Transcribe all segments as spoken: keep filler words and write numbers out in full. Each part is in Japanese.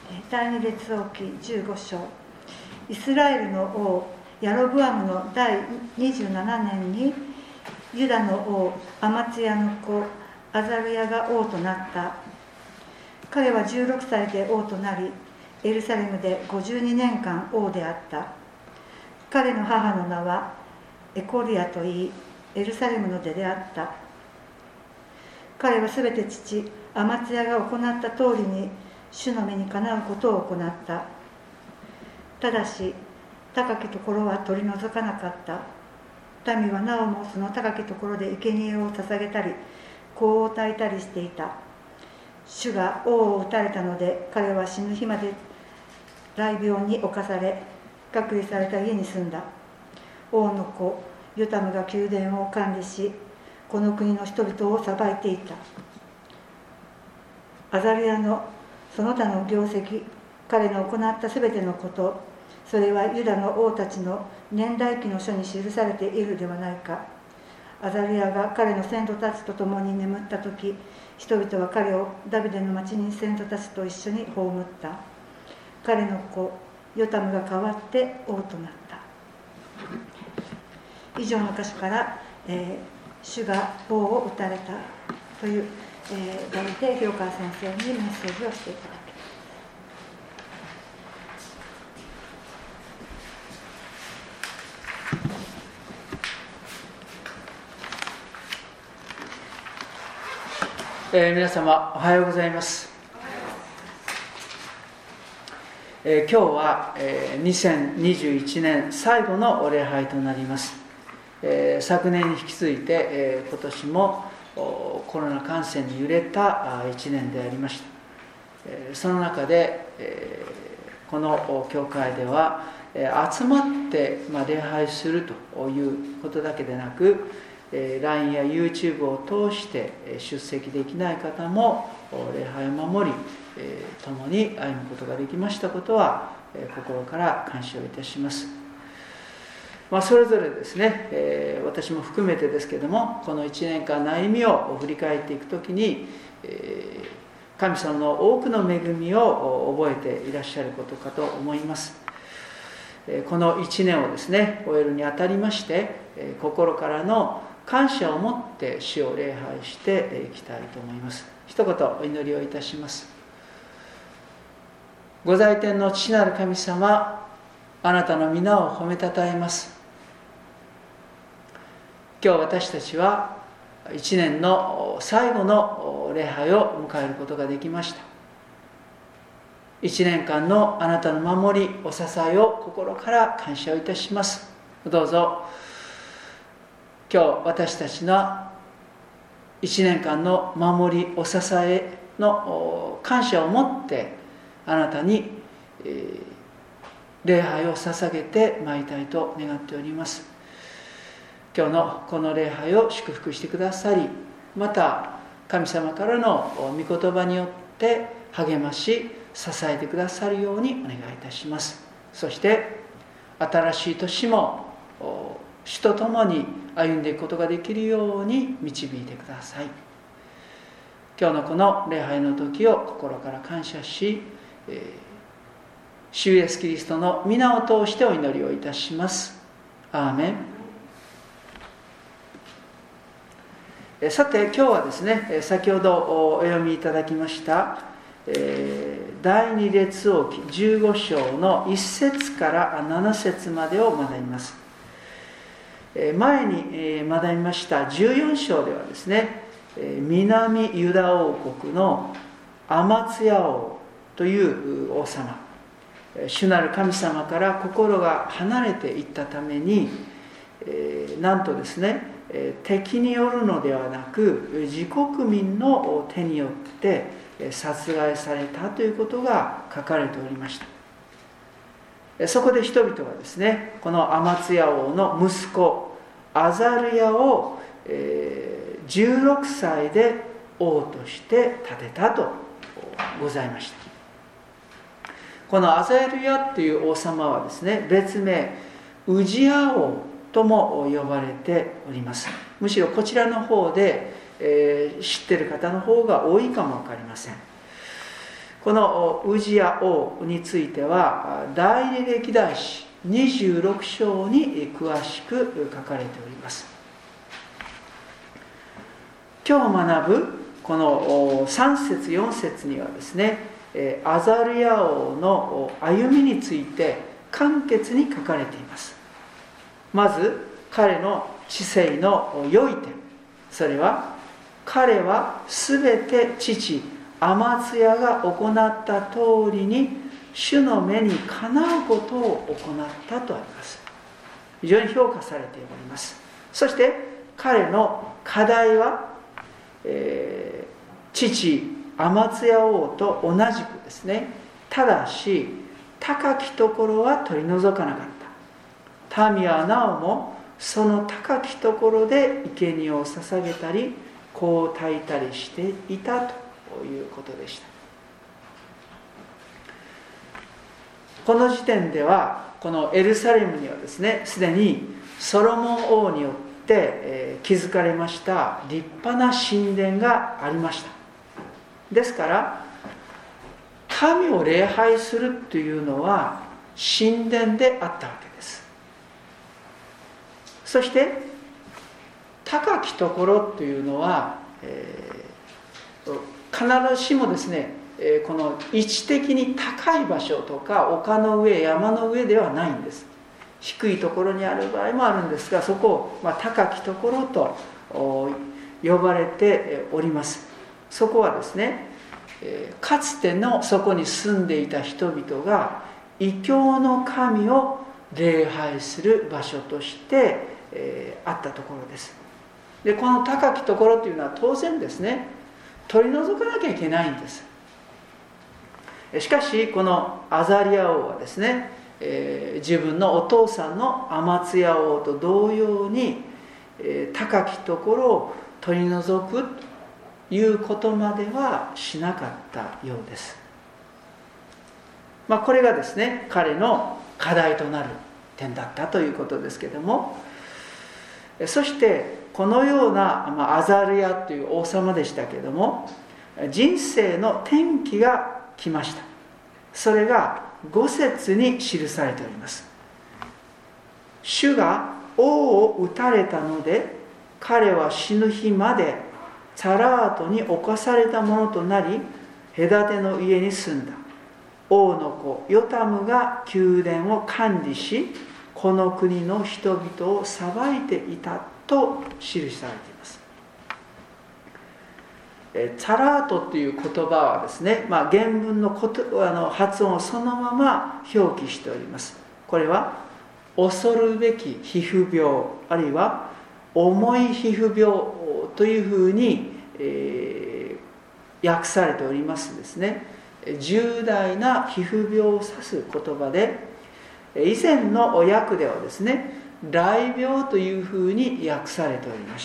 第二列王記じゅうご章、イスラエルの王ヤロブアムの第にじゅうななねんにユダの王アマツヤの子アザルヤが王となった。彼はじゅうろくさいで王となり、エルサレムでごじゅうにねんかん王であった。彼の母の名はエコリアといい、エルサレムの出であった。彼はすべて父アマツヤが行った通りに主の目にかなうことを行った。ただし高きところは取り除かなかった。民はなおもその高きところで生贄を捧げたり香を焚いたりしていた。主が王を討たれたので、彼は死ぬ日まで雷病に侵され、隔離された家に住んだ。王の子ヨタムが宮殿を管理し、この国の人々を裁いていた。アザルヤのその他の業績、彼の行ったすべてのこと、それはユダの王たちの年代記の書に記されているではないか。アザルヤが彼の先祖たちと共に眠ったとき、人々は彼をダビデの町に先祖たちと一緒に葬った。彼の子ヨタムが代わって王となった。以上の箇所から、えー、主が王を討たれたという、えー、題で広川先生にメッセージをしていただきます。 えー、皆様おはようございます。えー、今日は、えー、にせんにじゅういちねん最後の礼拝となります。えー、昨年に引き続いて、えー、今年もコロナ感染に揺れたいちねんでありました。えー、その中で、えー、この教会では、えー、集まって、まあ、礼拝するということだけでなく、ライン や YouTube を通して出席できない方も礼拝を守り、共に歩むことができましたことは心から感謝をいたします。まあ、それぞれですね、私も含めてですけれども、このいちねんかんの歩みを振り返っていくときに、神様の多くの恵みを覚えていらっしゃることかと思います。このいちねんをですね、終えるにあたりまして、心からの感謝を持って主を礼拝していきたいと思います。一言お祈りをいたします。ご在天の父なる神様、あなたの皆を褒めたたえます。今日私たちはいちねんの最後の礼拝を迎えることができました。いちねんかんのあなたの守り、お支えを心から感謝をいたします。どうぞ今日私たちのいちねんかんの守り、お支えの感謝を持ってあなたに、えー、礼拝を捧げてまいりたいと願っております。今日のこの礼拝を祝福してくださり、また神様からの御言葉によって励まし支えてくださるようにお願いいたします。そして新しい年も主と共に歩んでいくことができるように導いてください。今日のこの礼拝の時を心から感謝し、えー、主イエスキリストの皆を通してお祈りをいたします。アーメン。えさて今日はですね、先ほどお読みいただきました、えー、第二列王記じゅうご章のいっ節からなな節までを学びます。前に学びましたじゅうよん章ではですね、南ユダ王国のアマツヤ王という王様、主なる神様から心が離れていったために、なんとですね、敵によるのではなく自国民の手によって殺害されたということが書かれておりました。そこで人々はですね、このアマツヤ王の息子アザルヤをじゅうろくさいで王として立てたとございました。このアザルヤという王様はですね、別名ウジヤ王とも呼ばれております。むしろこちらの方で、えー、知っている方の方が多いかも分かりません。 このウジヤ王については第二歴代史にじゅうろく章に詳しく書かれております。今日学ぶこのさん節よん節にはですね、アザルヤ王の歩みについて簡潔に書かれています。まず彼の治世の良い点、それは彼はすべて父アマツヤが行った通りに主の目にかなうことを行ったとあります。非常に評価されております。そして彼の課題は、えー、父アマツヤ王と同じくですね、ただし高きところは取り除かなかった。民はなおもその高きところで生贄を捧げたり香を焚いたりしていたということでした。この時点ではこのエルサレムにはですね、すでにソロモン王によって築かれました立派な神殿がありました。ですから神を礼拝するというのは神殿であったわけです。そして高きところというのは、えー、必ずしもですね、えー、この位置的に高い場所とか丘の上山の上ではないんです。低いところにある場合もあるんですが、そこを、まあ、高きところと呼ばれております。そこはですね、えー、かつてのそこに住んでいた人々が異教の神を礼拝する場所として、えー、あったところです。でこの高きところというのは当然ですね、取り除かなきゃいけないんです。しかしこのアザリヤ王はですね、えー、自分のお父さんのアマツヤ王と同様に、えー、高きところを取り除くということまではしなかったようです。まあ、これがですね、彼の課題となる点だったということですけれども、そしてこのような、まあ、アザルヤという王様でしたけれども、人生の転機が来ました。それがご節に記されております。主が王を討たれたので、彼は死ぬ日までチャラートに侵されたものとなり、隔ての家に住んだ。王の子ヨタムが宮殿を管理し、この国の人々を裁いていたと記されています。えチャラートという言葉はですね、まあ、原文のことあの発音をそのまま表記しております。これは恐るべき皮膚病、あるいは重い皮膚病というふうに、えー、訳されておりますですね。重大な皮膚病を指す言葉で、以前の訳ではですね、雷病というふうに訳されておりました。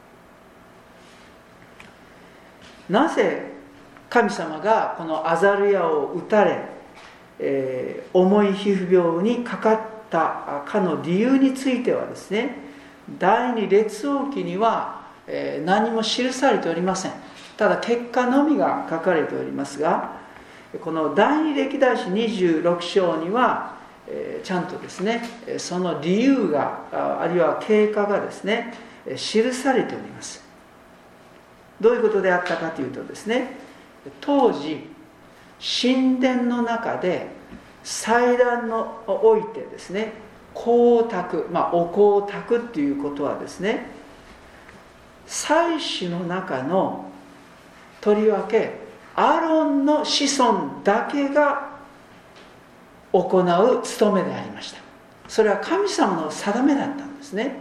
なぜ神様がこのアザルヤを撃たれ、えー、重い皮膚病にかかったかの理由についてはですね、第二列王記には、えー、何も記されておりません。ただ結果のみが書かれておりますが、この第二歴代史にじゅうろく章には、えー、ちゃんとですね、その理由が あ, あるいは経過がですね記されております。どういうことであったかというとですね、当時神殿の中で祭壇の置いてですね、香を焚く、まあ、お香を焚くっていうことはですね、祭司の中のとりわけアロンの子孫だけが行う務めでありました。それは神様の定めだったんですね。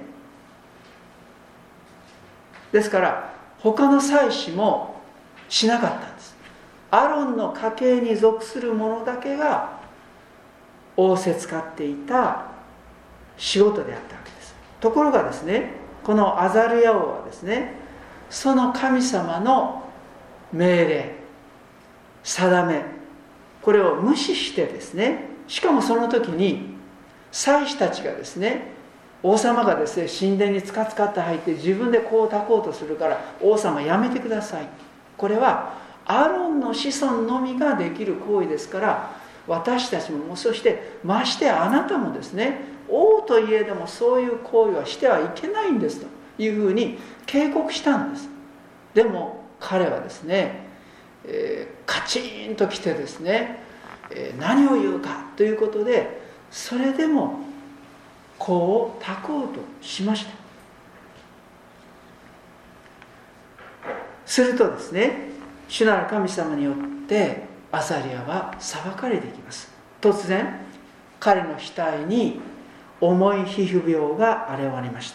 ですから他の祭司もしなかったんです。アロンの家系に属する者だけが仰せつかっていた仕事であったわけです。ところがですね、このアザルヤ王はですね、その神様の命令、定め、これを無視してですね、しかもその時に祭司たちがですね、王様がですね神殿につかつかって入って自分でこう焚こうとするから、王様やめてください、これはアロンの子孫のみができる行為ですから、私たちも、そしてましてあなたもですね、王といえどもそういう行為はしてはいけないんですというふうに警告したんです。でも彼はですね、えー、カチンときてですね、えー、何を言うかということで、それでも香を焚こうとしました。するとですね、主なる神様によってアザリアは裁かれていきます。突然彼の額に重い皮膚病が現れました。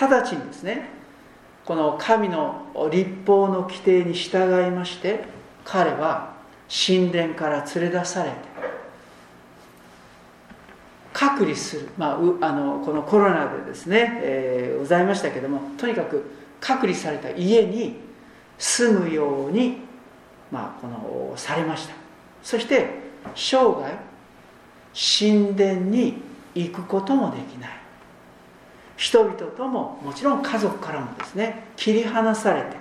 直ちにですね、この神の律法の規定に従いまして、彼は神殿から連れ出されて隔離する、まあ、あのこのコロナでですね、えー、ございましたけども、とにかく隔離された家に住むように、まあ、このされました。そして生涯神殿に行くこともできない、人々とももちろん家族からもですね切り離されて、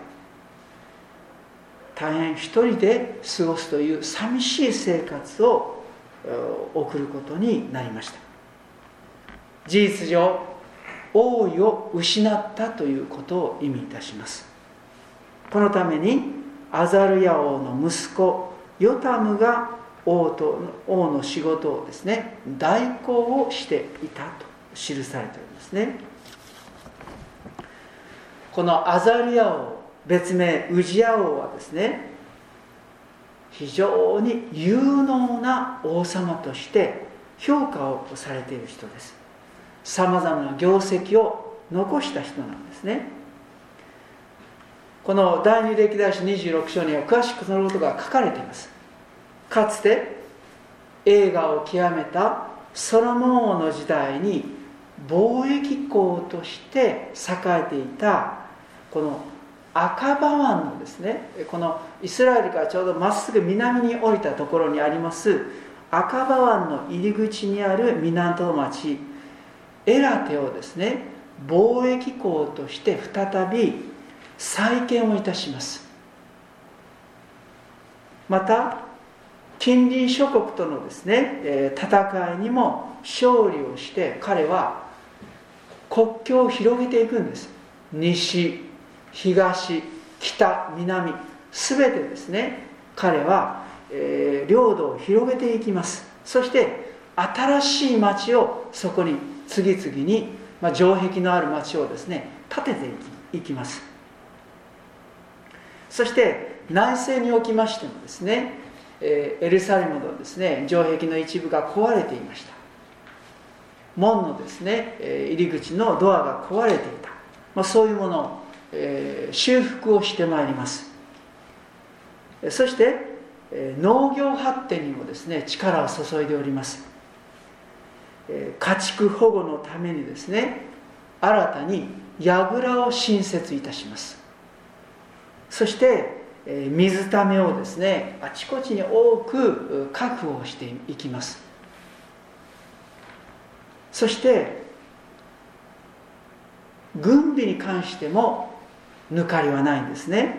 大変一人で過ごすという寂しい生活を送ることになりました。事実上王位を失ったということを意味いたします。このためにアザルヤ王の息子ヨタムが王と王の仕事をですね代行をしていたと記されているんですね。このアザルヤ王、別名ウジヤ王はですね、非常に有能な王様として評価をされている人です。さまざまな業績を残した人なんですね。この第二歴代史にじゅうろく章には詳しくそのことが書かれています。かつて栄華を極めたソロモン王の時代に貿易港として栄えていたこの赤羽湾のですね、このイスラエルからちょうどまっすぐ南に降りたところにあります赤羽湾の入り口にある港町エラテをですね貿易港として再び再建をいたします。また近隣諸国とのですね戦いにも勝利をして、彼は国境を広げていくんです。西、東、北、南、すべてですね彼は、えー、領土を広げていきます。そして新しい町をそこに次々に、まあ、城壁のある町をですね建てていき、いきます。そして内政におきましてもですね、えー、エルサレムのですね城壁の一部が壊れていました。門のですね、えー、入り口のドアが壊れていた、まあ、そういうものを、えー、修復をしてまいります。そして、えー、農業発展にもですね力を注いでおります。えー、家畜保護のためにですね新たに櫓を新設いたします。そして、えー、水ためをですねあちこちに多く確保していきます。そして軍備に関しても抜かりはないんですね。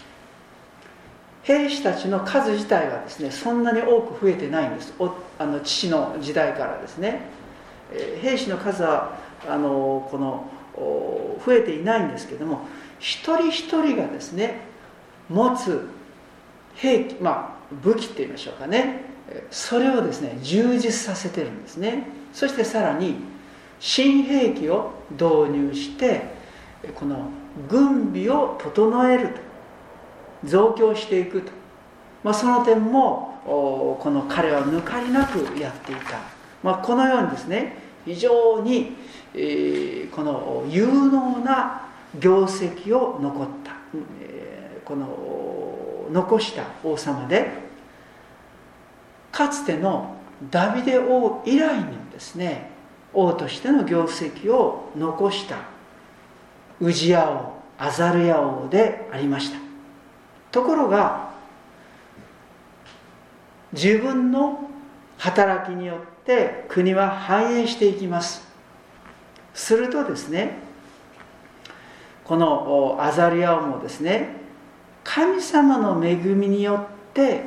兵士たちの数自体はですねそんなに多く増えてないんです。おあの父の時代からですね、えー、兵士の数はあのこの増えていないんですけども、一人一人がですね持つ兵器、まあ武器って言いましょうかね、それをですね充実させてるんですね。そしてさらに新兵器を導入してこの軍備を整えると、増強していくと、まあ、その点もこの彼は抜かりなくやっていた、まあ、このようにですね非常に、えー、この有能な業績を残った、えー、この残した王様で、かつてのダビデ王以来にですね王としての業績を残したウジヤ王、アザルヤ王でありました。ところが自分の働きによって国は繁栄していきます。するとですねこのアザルヤ王もですね神様の恵みによって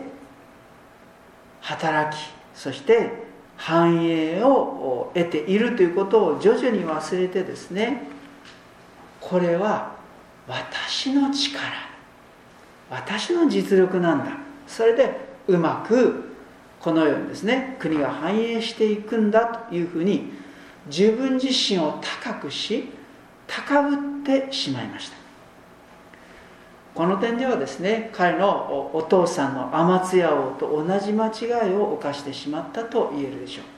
働き、そして繁栄を得ているということを徐々に忘れてですね、これは私の力、私の実力なんだ、それでうまくこのようにですね国が繁栄していくんだというふうに自分自身を高くし高ぶってしまいました。この点ではですね、彼のお父さんのアマツヤ王と同じ間違いを犯してしまったと言えるでしょう。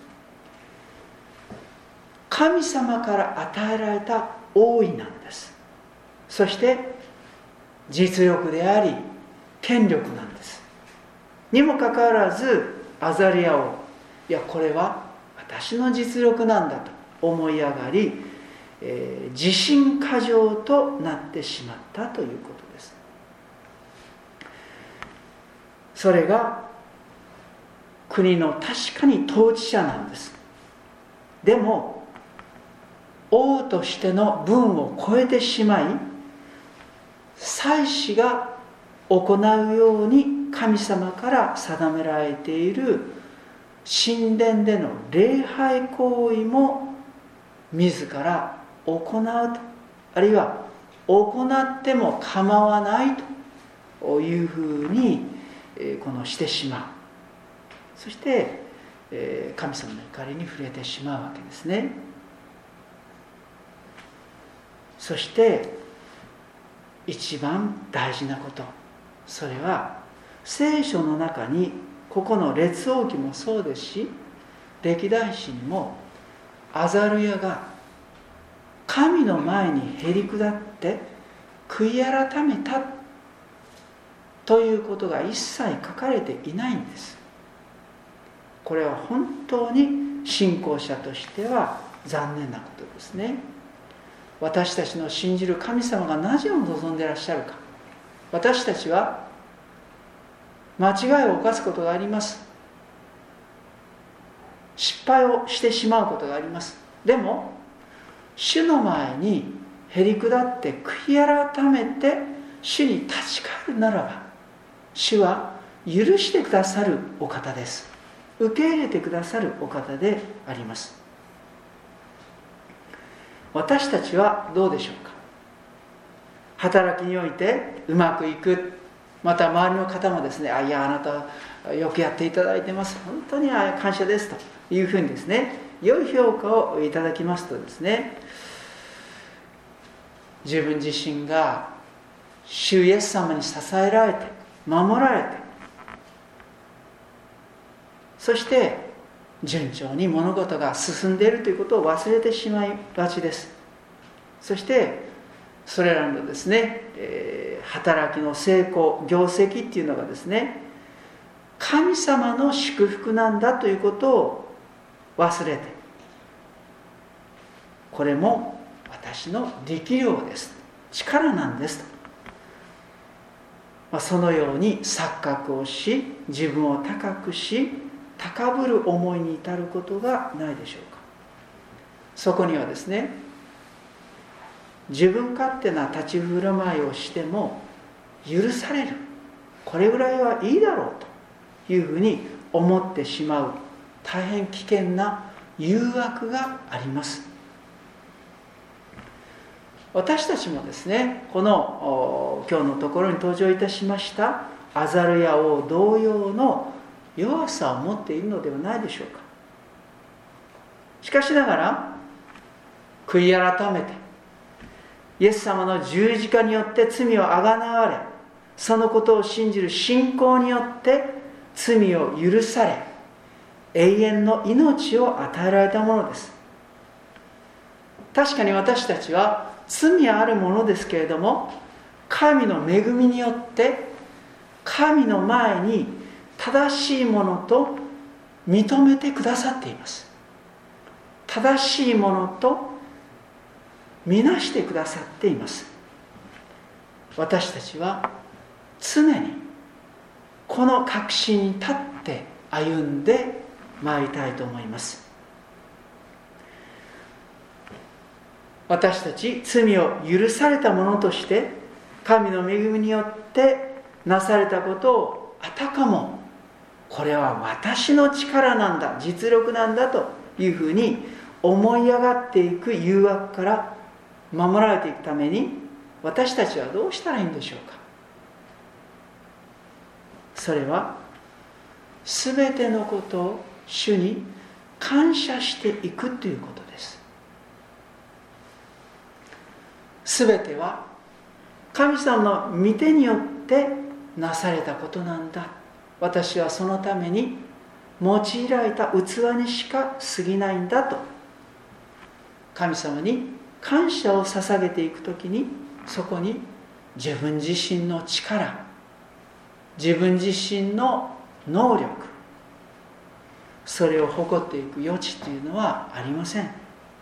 神様から与えられた王位なんです。そして実力であり権力なんです。にもかかわらずアザリア王、いやこれは私の実力なんだと思い上がり、えー、自信過剰となってしまったということです。それが国の確かに統治者なんです。でも王としての分を超えてしまい、祭司が行うように神様から定められている神殿での礼拝行為も自ら行うと、あるいは行っても構わないというふうにこのしてしまう。そして神様の怒りに触れてしまうわけですね。そして一番大事なこと、それは聖書の中にここの列王記もそうですし、歴代史にもアザルヤが神の前にへり下って悔い改めたということが一切書かれていないんです。これは本当に信仰者としては残念なことですね。私たちの信じる神様が何を望んでいらっしゃるか。私たちは間違いを犯すことがあります。失敗をしてしまうことがあります。でも主の前にへり下って悔い改めて主に立ち返るならば、主は許してくださるお方です。受け入れてくださるお方であります。私たちはどうでしょうか。働きにおいてうまくいく、また周りの方もですね、あいやあなたよくやっていただいてます、本当に感謝ですというふうにですね、良い評価をいただきますとですね、自分自身が主イエス様に支えられて守られて、そして順調に物事が進んでいるということを忘れてしまいがちです。そしてそれらのですね、えー、働きの成功、業績っていうのがですね、神様の祝福なんだということを忘れて、これも私の力量です、力なんですと、まあ、そのように錯覚をし、自分を高くし高ぶる思いに至ることがないでしょうか。そこにはですね、自分勝手な立ち振る舞いをしても許される、これぐらいはいいだろうというふうに思ってしまう大変危険な誘惑があります。私たちもですね、この今日のところに登場いたしましたアザルヤ王同様の弱さを持っているのではないでしょうか。しかしながら悔い改めてイエス様の十字架によって罪をあがなわれ、そのことを信じる信仰によって罪を許され、永遠の命を与えられたものです。確かに私たちは罪あるものですけれども、神の恵みによって神の前に正しいものと認めてくださっています。正しいものと見なしてくださっています。私たちは常にこの確信に立って歩んでまいりたいと思います。私たち罪を許されたものとして神の恵みによってなされたことをあたかもこれは私の力なんだ、実力なんだというふうに思い上がっていく誘惑から守られていくために、私たちはどうしたらいいんでしょうか。それはすべてのことを主に感謝していくということです。すべては神様の御手によってなされたことなんだ。私はそのために用いられた器にしか過ぎないんだと、神様に感謝を捧げていくときに、そこに自分自身の力、自分自身の能力、それを誇っていく余地というのはありません。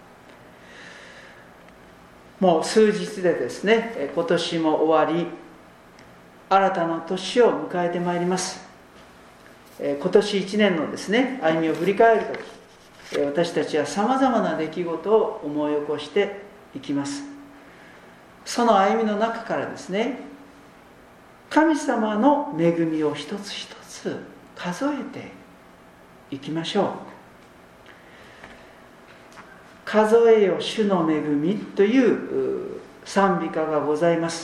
もう数日でですね、今年も終わり、新たな年を迎えてまいります。今年一年のですね、歩みを振り返るとき、私たちはさまざまな出来事を思い起こしていきます。その歩みの中からですね、神様の恵みを一つ一つ数えていきましょう。数えよ主の恵みという賛美歌がございます。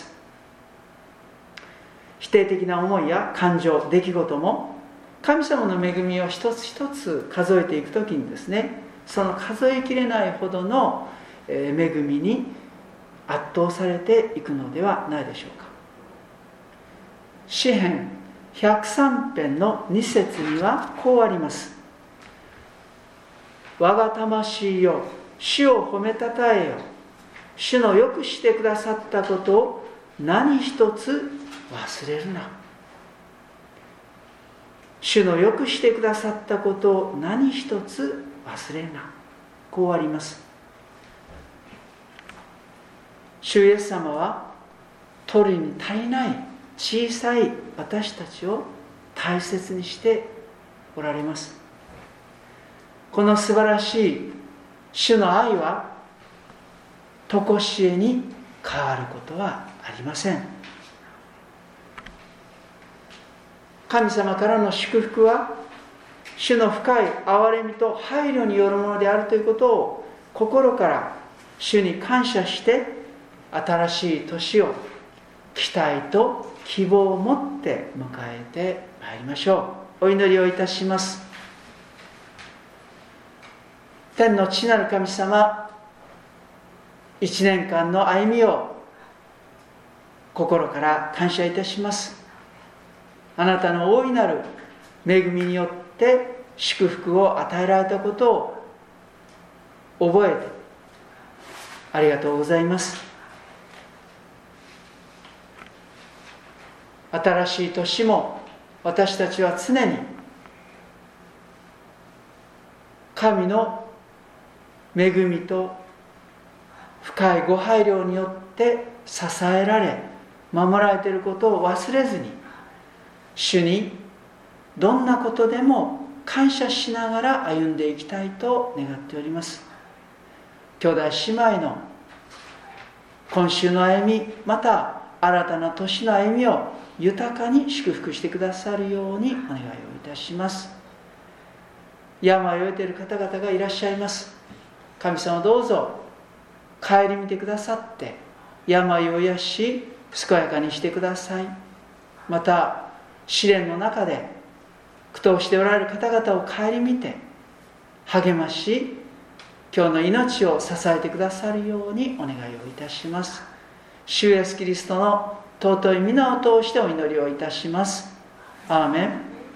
否定的な思いや感情、出来事も神様の恵みを一つ一つ数えていくときにですね、その数えきれないほどの恵みに圧倒されていくのではないでしょうか。詩編ひゃくさん編のに節にはこうあります。我が魂よ、主を褒めたたえよ。主のよくしてくださったことを何一つ忘れるな。主のよくしてくださったことを何一つ忘れるな。こうあります。主イエス様は取るに足りない小さい私たちを大切にしておられます。この素晴らしい主の愛は常しえに変わることはありません。神様からの祝福は主の深い憐れみと配慮によるものであるということを心から主に感謝して、新しい年を期待と希望を持って迎えてまいりましょう。お祈りをいたします。天の父なる神様、一年間の歩みを心から感謝いたします。あなたの大いなる恵みによって祝福を与えられたことを覚えてありがとうございます。新しい年も私たちは常に神の恵みと深いご配慮によって支えられ守られていることを忘れずに、主にどんなことでも感謝しながら歩んでいきたいと願っております。兄弟姉妹の今週の歩み、また新たな年の歩みを豊かに祝福してくださるようにお願いをいたします。病を得ている方々がいらっしゃいます。神様どうぞ顧みてくださって病を癒し健やかにしてください。また試練の中で苦闘しておられる方々を顧みて励まし、今日の命を支えてくださるようにお願いをいたします。主イエスキリストの尊い皆を通してお祈りをいたします。アーメン。